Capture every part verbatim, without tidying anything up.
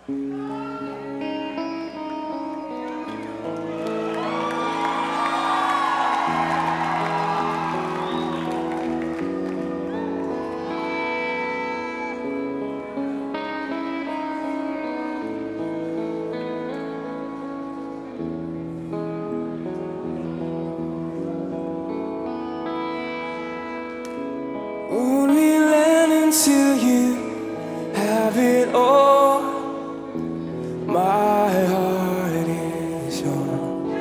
Only land until you have it all. My heart is yours.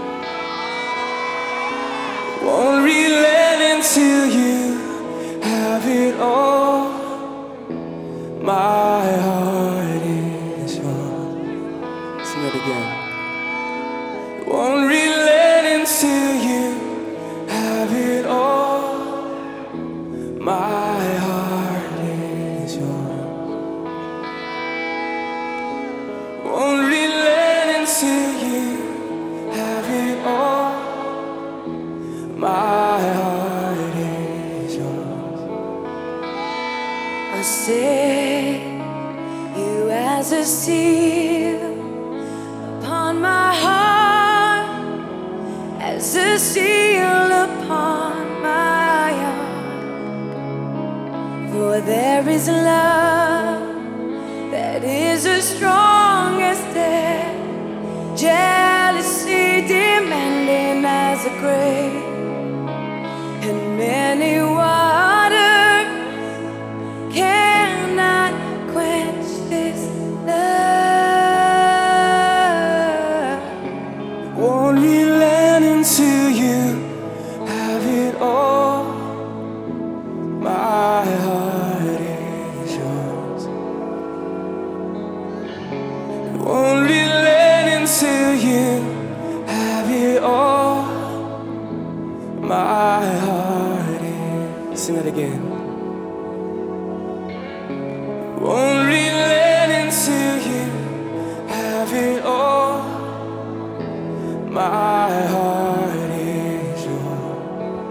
Won't relent until you have it all. My heart is yours. Sing it again. Won't relent until you have it all. My heart is yours. Won't relent until you have it all. My heart is yours. I set you as a seal upon my heart, as a seal upon my heart. For there is love that is as strong as death, jealousy demanding as a grave, and many waters cannot quench this love. Won't relent until you have it all. My heart is yours. Won't relent until you have it all. My heart is. Sing that again. Won't relent until you have it all. My heart is yours.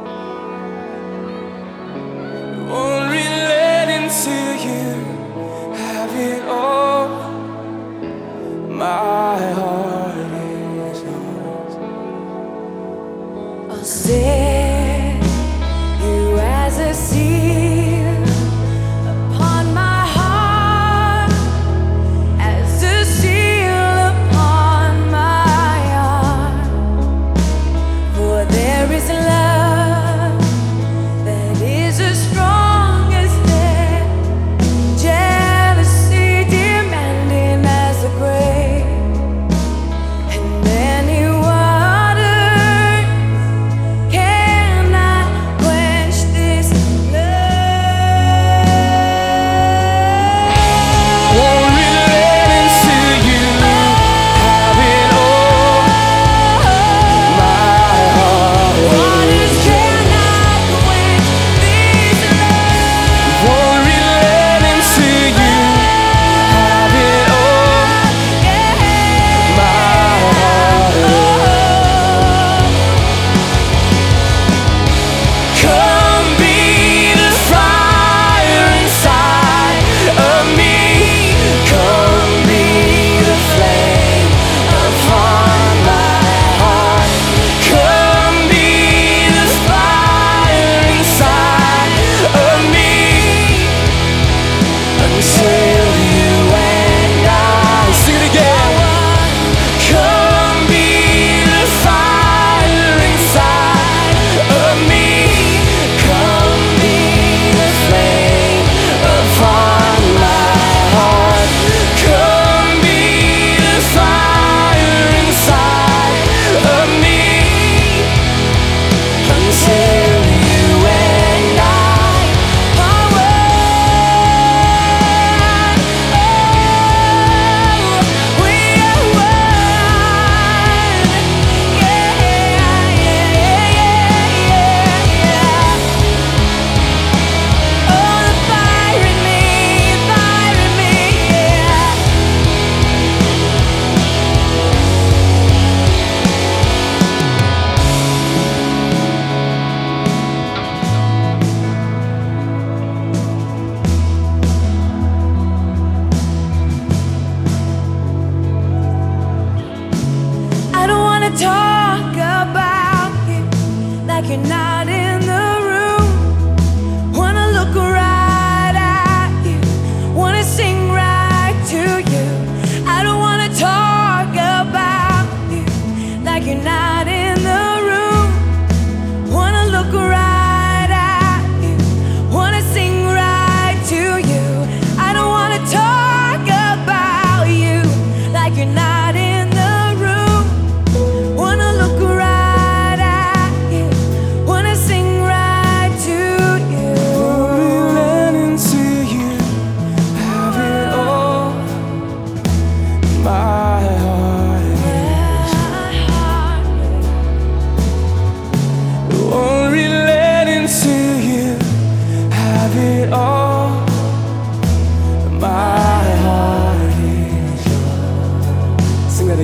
Won't relent until you have it all. My heart is yours. I'll set you as a seal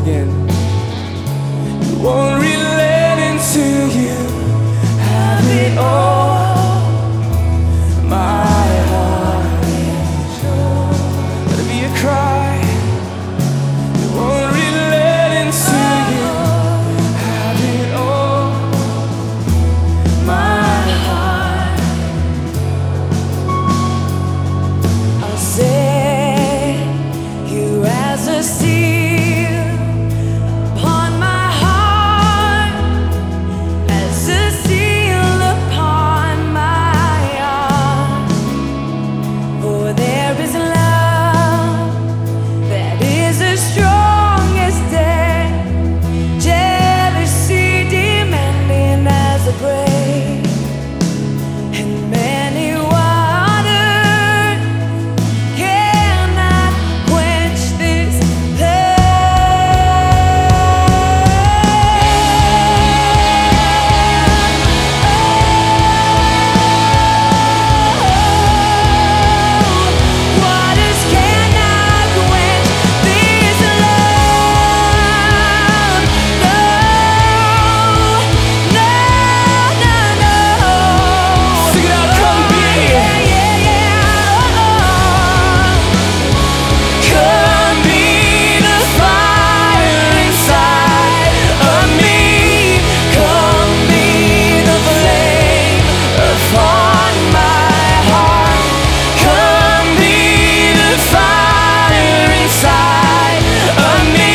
again. You won't relent until you have it all. My heart is yours. Let it be a cry. You won't relent until you have it all. My heart. I'll set you as a seal upon my heart, as a seal upon my heart. For there is love that is as strong as death, jealousy demanding as a grave, and many waters cannot quench this love. Waters cannot quench this love. No, no, no, no. Sing it out, come be. Yeah, yeah, yeah. Come be the fire inside of me. Come be the flame upon my heart. Come be the fire inside of me.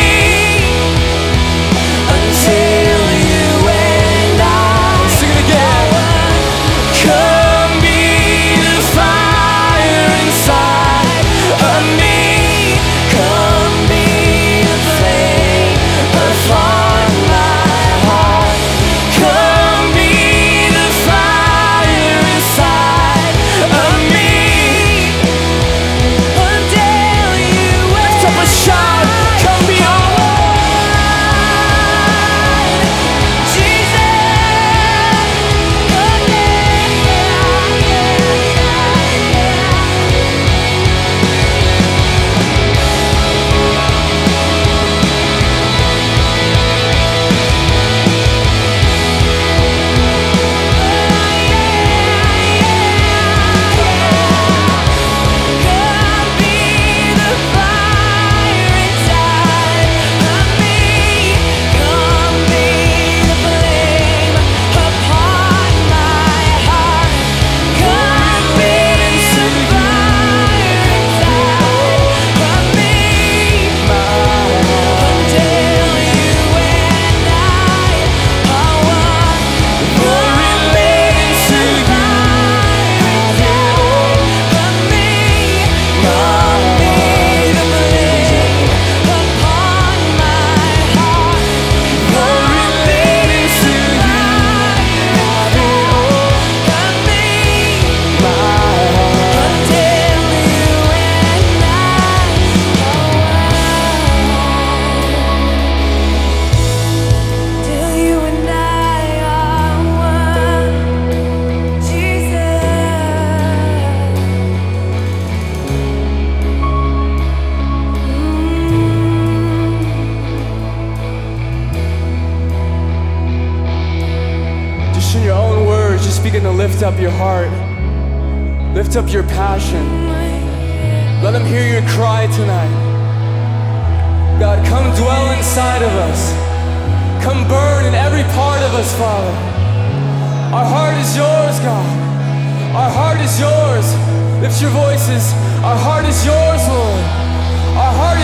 Until you and I sing it again. Come be the fire inside of me. Come be the flame upon my heart. Come be the fire inside of me. Until you Lift up a shout. Come be all. Jesus, oh yeah, yeah, Come be the fire inside of me. Come be the flame upon my heart. Come be the fire inside of me. Until you and I are one. Come be the fire inside of me. Come be the flame upon my heart. Come be the fire inside of me. Until you and I are one. Till you and I are one. Jesus. Just in your own words, just begin to lift up your heart. Lift up your passion. Let him hear your cry tonight. God, come dwell inside of us. Come burn in every part of us, Father. Our heart is yours, God. Our heart is yours. Lift your voices. Our heart is yours, Lord. Our heart